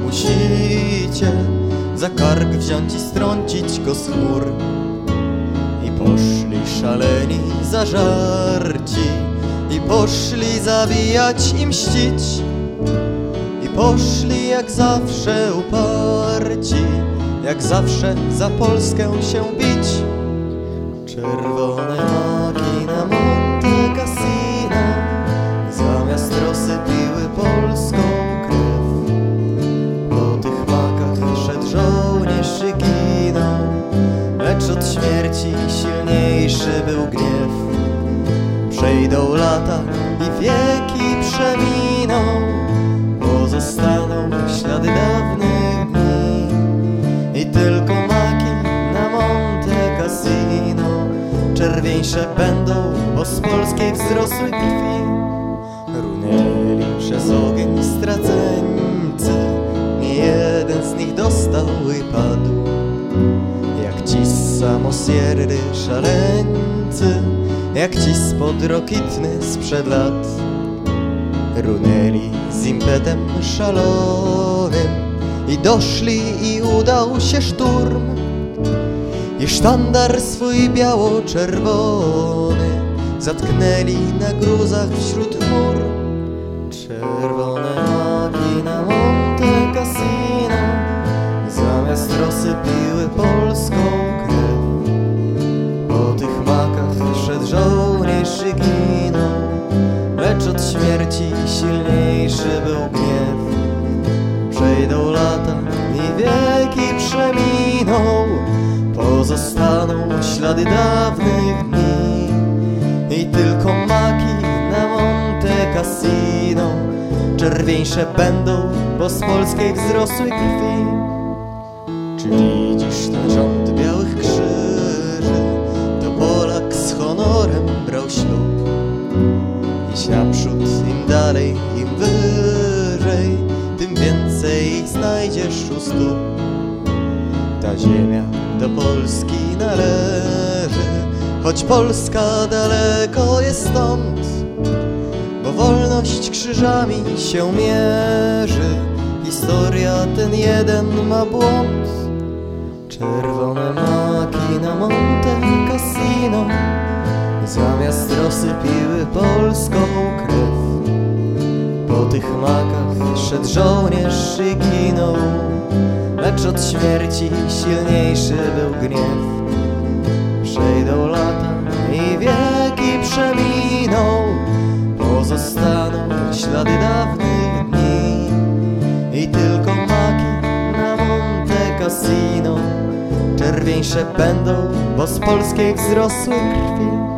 musicie za kark wziąć i strącić go z chmur. I poszli szaleni, zażarci, i poszli zabijać i mścić, i poszli jak zawsze uparci, jak zawsze za Polskę się bić. Czerwone maki na Monte Cassino zamiast rosy piły polską krew. Po tych makach szedł żołnierz i ginął, lecz od śmierci silniejszy był gniew. Przejdą lata i wieki przeminą, pozostaną ślady dawnych dni. I tylko maki na Monte Cassino czerwieńsze będą, bo z polskiej wzrosły krwi. Runęli przez ogień straceńcy, nie jeden z nich dostał i padł. Jak ci z Samosierry szaleńcy, jak ci spod Rokitny sprzed lat. Runęli z impetem szalonym i doszli i udał się szturm. I sztandar swój biało-czerwony zatknęli na gruzach wśród chmur. Czerwone maki na Monte Cassino zamiast rosy piły polską krew. Po tych makach szedł żołnierz i ginął, lecz od śmierci silniejszy był gniew. Przejdą lata i wieki przeminą, pozostaną ślady dawnych dni. I tylko maki na Monte Cassino czerwieńsze będą, bo z polskiej wzrosły krwi. Czy widzisz ten rząd białych krzyży? To Polak z honorem brał ślub. Iść naprzód, im dalej, im wyżej, tym więcej ich znajdziesz u stóp. Ta ziemia do Polski należy, choć Polska daleko jest stąd, bo wolność krzyżami się mierzy. Historia ten jeden ma błąd. Czerwone maki na Monte Cassino zamiast rosy piły polską krew. Po tych makach szedł żołnierz i ginął, lecz od śmierci silniejszy był gniew. Przejdą lata i wieki przeminą, pozostaną ślady dawnych dni. I tylko maki na Monte Cassino czerwieńsze będą, bo z polskiej wzrosły krwi.